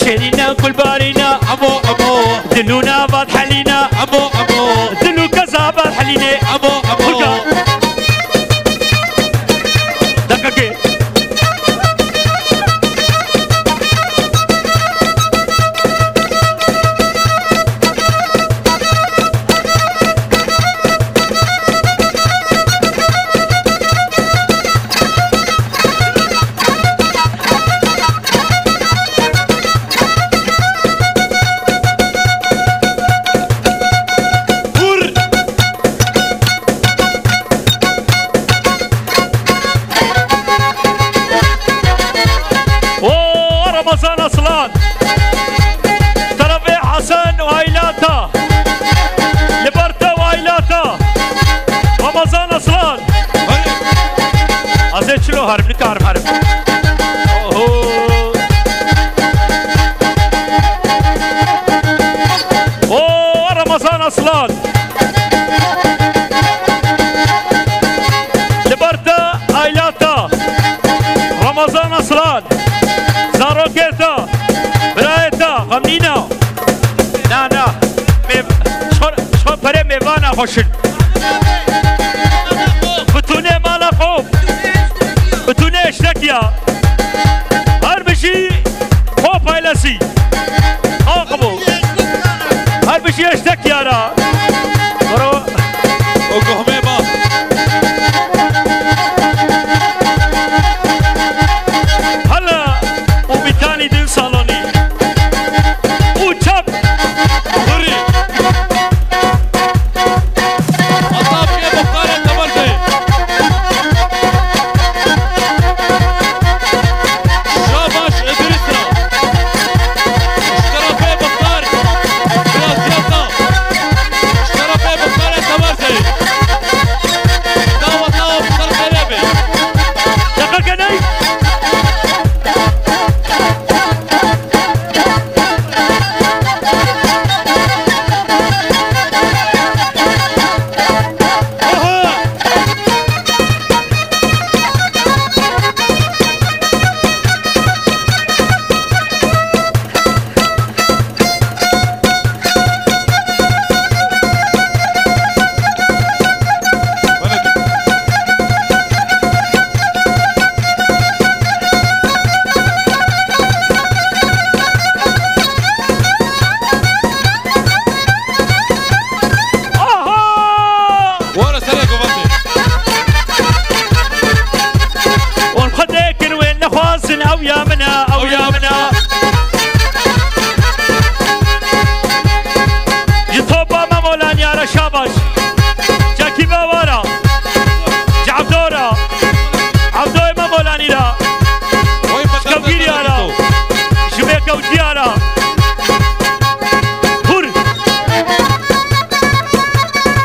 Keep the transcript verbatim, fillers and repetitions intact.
شيرينا كل بارينا ابو ابو دلونا بعد حلينا ابو ابو دلو كذا بعد حلينا ابو ابو دقيقة رمضان اصلان تربي حسن وعائلاته لبرتا وعائلاته رمضان اصلان ازيد شنو هرب لك هرب هرب اوه اوه رمضان اصلان لبرتا عائلاته رمضان اصلان زاروكيتا برايتا غمنينا نا نا شون شون بري ميوانا خوشن بتونه مالا خوب بتونه اشتكيا هر بشي خوب هايلسي آقبو هر بشي اشتكيا را